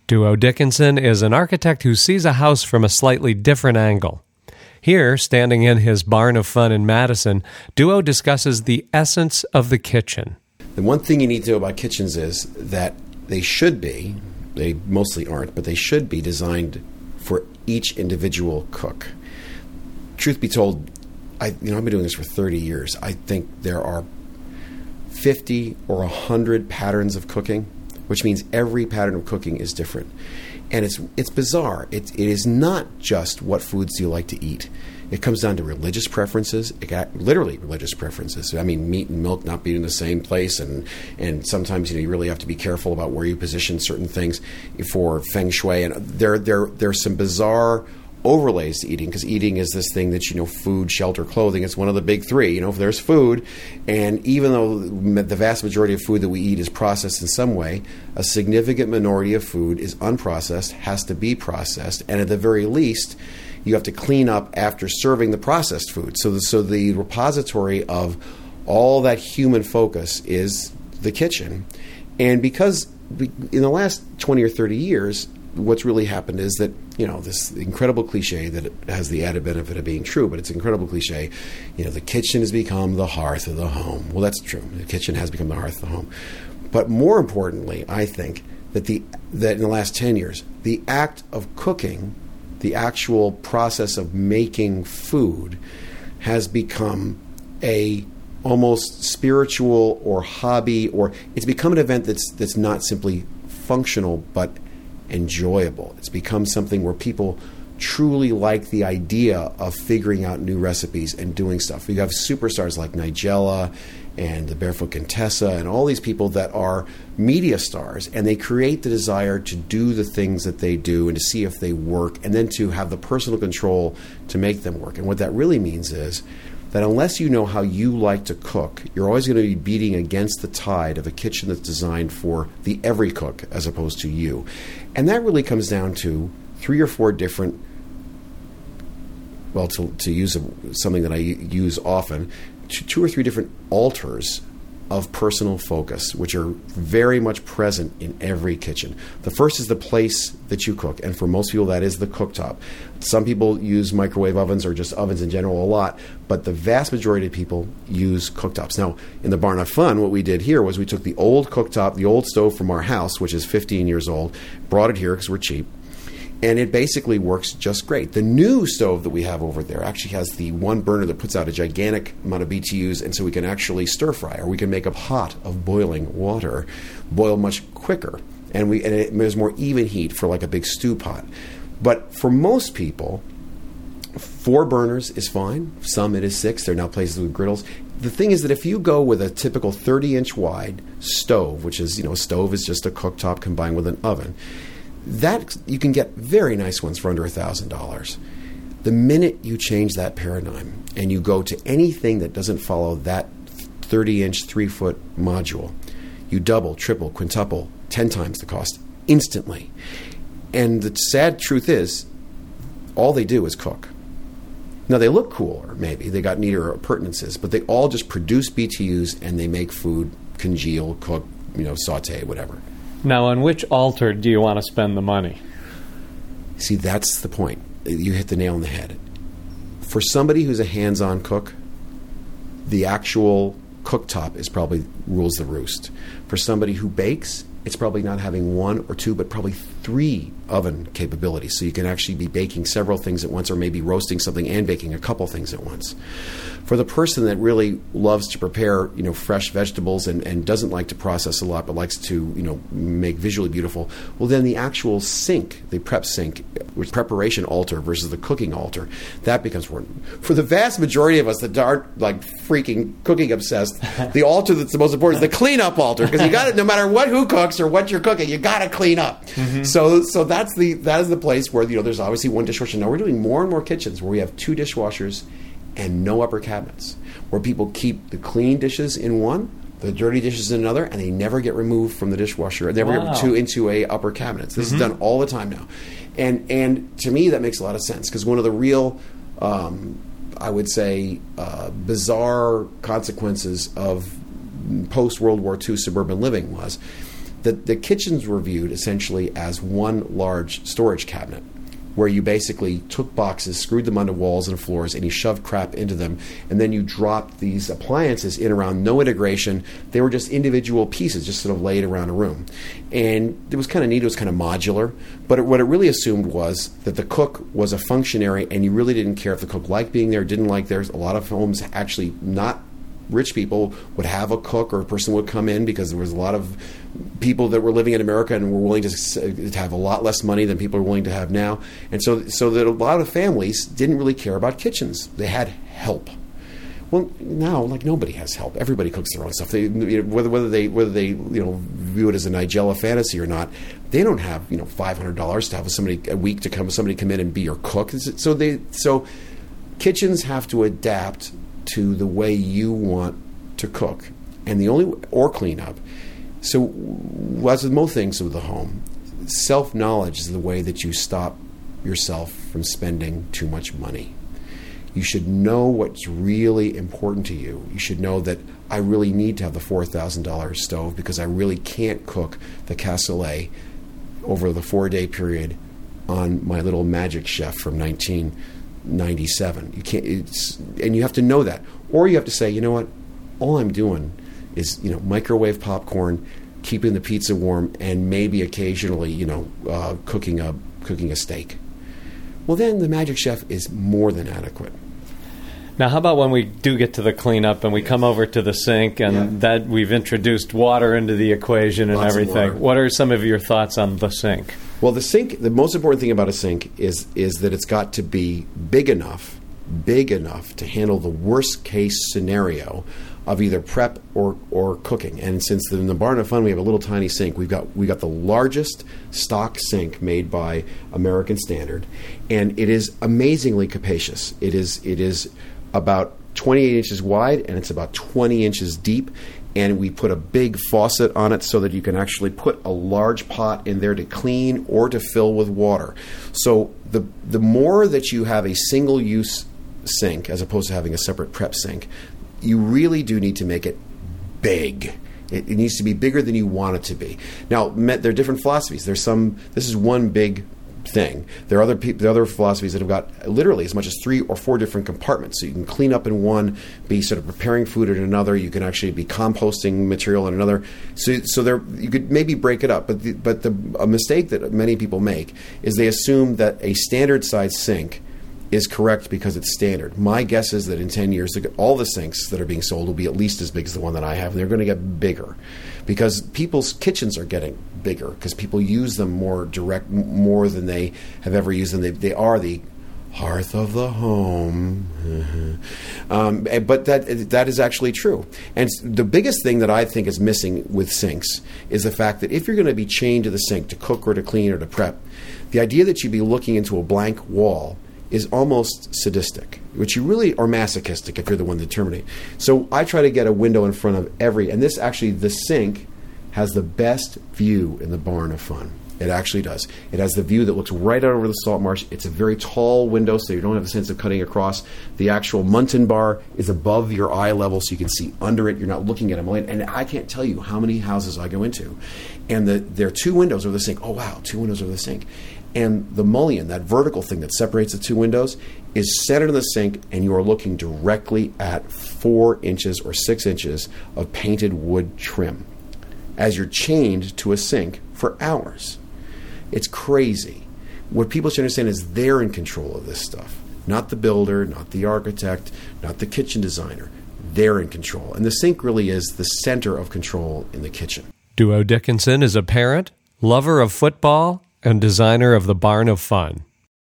Duo Dickinson is an architect who sees a house from a slightly different angle. Here, standing in his barn of fun in Madison, Duo discusses the essence of the kitchen. The one thing you need to know about kitchens is that they should be, they mostly aren't, but they should be designed for each individual cook. Truth be told, I've been doing this for 30 years. I think there are 50 or 100 patterns of cooking, which means every pattern of cooking is different. And it's bizarre. It is not just what foods do you like to eat. It comes down to religious preferences, literally religious preferences. I mean, meat and milk not being in the same place, and sometimes you really have to be careful about where you position certain things for feng shui. And there's some bizarre overlays to eating, because eating is this thing that, food, shelter, clothing, it's one of the big three. If there's food, and even though the vast majority of food that we eat is processed in some way, a significant minority of food is unprocessed, has to be processed, and at the very least, you have to clean up after serving the processed food. So the repository of all that human focus is the kitchen. And because in the last 20 or 30 years, what's really happened is that, this incredible cliche that it has the added benefit of being true, but it's an incredible cliche, the kitchen has become the hearth of the home. Well, that's true. The kitchen has become the hearth of the home. But more importantly, I think that in the last 10 years, the act of cooking, the actual process of making food, has become a almost spiritual or hobby, or it's become an event that's not simply functional, but enjoyable. It's become something where people truly like the idea of figuring out new recipes and doing stuff. You have superstars like Nigella and the Barefoot Contessa and all these people that are media stars, and they create the desire to do the things that they do and to see if they work, and then to have the personal control to make them work. And what that really means is that unless you know how you like to cook, you're always going to be beating against the tide of a kitchen that's designed for the every cook as opposed to you. And that really comes down to 3 or 4 different, to use something that I use often, 2 or 3 different altars of personal focus, which are very much present in every kitchen. The first is the place that you cook, and for most people that is the cooktop. Some people use microwave ovens or just ovens in general a lot, but the vast majority of people use cooktops. Now, in the Barn of Fun, what we did here was we took the old cooktop, the old stove from our house, which is 15 years old, brought it here because we're cheap, and it basically works just great. The new stove that we have over there actually has the one burner that puts out a gigantic amount of BTUs, and so we can actually stir fry, or we can make a pot of boiling water boil much quicker, and there's more even heat for like a big stew pot. But for most people, 4 burners is fine. Some it is 6. There are now places with griddles. The thing is that if you go with a typical 30-inch wide stove, which is, a stove is just a cooktop combined with an oven, that you can get very nice ones for under $1,000. The minute you change that paradigm and you go to anything that doesn't follow that 30-inch, 3-foot module, you double, triple, quintuple, 10 times the cost instantly. And the sad truth is, all they do is cook. Now, they look cooler, maybe. They got neater appurtenances, but they all just produce BTUs and they make food congeal, cook, saute, whatever. Now, on which altar do you want to spend the money? See, that's the point. You hit the nail on the head. For somebody who's a hands-on cook, the actual cooktop is probably rules the roost. For somebody who bakes, it's probably not having 1 or 2, but probably 3 oven capabilities. So you can actually be baking several things at once, or maybe roasting something and baking a couple things at once. For the person that really loves to prepare, fresh vegetables and doesn't like to process a lot, but likes to, make visually beautiful, well, then the actual sink, the prep sink, which preparation altar versus the cooking altar, that becomes important. For the vast majority of us that aren't like freaking cooking obsessed, the altar that's the most important is the cleanup altar, because you got to, no matter who cooks or what you're cooking, you got to clean up. Mm-hmm. So that is the place where there's obviously one dishwasher. Now we're doing more and more kitchens where we have 2 dishwashers and no upper cabinets, where people keep the clean dishes in one, the dirty dishes in another, and they never get removed from the dishwasher. They never get into a upper cabinet. This is done all the time now. And to me, that makes a lot of sense, because one of the real, I would say, bizarre consequences of post-World War II suburban living was the kitchens were viewed essentially as one large storage cabinet, where you basically took boxes, screwed them onto walls and floors, and you shoved crap into them, and then you dropped these appliances in around, no integration. They were just individual pieces, just sort of laid around a room. And it was kind of neat, it was kind of modular, but what it really assumed was that the cook was a functionary, and you really didn't care if the cook liked being there, didn't like there. A lot of homes, actually not rich people, would have a cook, or a person would come in because there was a lot of people that were living in America and were willing to have a lot less money than people are willing to have now. And so that a lot of families didn't really care about kitchens. They had help. Well, now, like, nobody has help. Everybody cooks their own stuff. They, whether they view it as a Nigella fantasy or not, they don't have $500 to have somebody a week to somebody come in and be your cook. So kitchens have to adapt to the way you want to cook, or clean up. So, as with most things with the home, self-knowledge is the way that you stop yourself from spending too much money. You should know what's really important to you. You should know that I really need to have the $4,000 stove because I really can't cook the cassoulet over the 4-day period on my little Magic Chef from 1997. You can't, and you have to know that. Or you have to say, you know what, all I'm doing is microwave popcorn, keeping the pizza warm, and maybe occasionally cooking a steak. Well, then the Magic Chef is more than adequate. Now, how about when we do get to the cleanup and we come over to the sink and that we've introduced water into the equation and everything? What are some of your thoughts on the sink? Well, the sink, the most important thing about a sink is that it's got to be big enough to handle the worst case scenario of either prep or cooking. And since in the Barn of Fun we have a little tiny sink, we got the largest stock sink made by American Standard, and it is amazingly capacious. It is about 28 inches wide, and it's about 20 inches deep. And we put a big faucet on it so that you can actually put a large pot in there to clean or to fill with water. So the more that you have a single-use sink as opposed to having a separate prep sink, you really do need to make it big. It needs to be bigger than you want it to be. Now, there are different philosophies. This is one big thing. There are other philosophies that have got literally as much as 3 or 4 different compartments. So you can clean up in one, be sort of preparing food in another. You can actually be composting material in another. So there, you could maybe break it up. But a mistake that many people make is they assume that a standard size sink is correct because it's standard. My guess is that in 10 years, all the sinks that are being sold will be at least as big as the one that I have. They're going to get bigger because people's kitchens are getting bigger because people use them more than they have ever used them. They are the hearth of the home. But that is actually true. And the biggest thing that I think is missing with sinks is the fact that if you're going to be chained to the sink to cook or to clean or to prep, the idea that you'd be looking into a blank wall is almost sadistic, which you really are masochistic if you're the one determining. So I try to get a window in front of the sink has the best view in the Barn of Fun. It actually does. It has the view that looks right out over the salt marsh. It's a very tall window, so you don't have a sense of cutting across. The actual Munton bar is above your eye level, so you can see under it. You're not looking at a million. And I can't tell you how many houses I go into. And there are 2 windows over the sink. Oh, wow, 2 windows over the sink. And the mullion, that vertical thing that separates the 2 windows, is centered in the sink, and you are looking directly at 4 inches or 6 inches of painted wood trim as you're chained to a sink for hours. It's crazy. What people should understand is they're in control of this stuff. Not the builder, not the architect, not the kitchen designer. They're in control. And the sink really is the center of control in the kitchen. Duo Dickinson is a parent, lover of football, and designer of the Barn of Fun.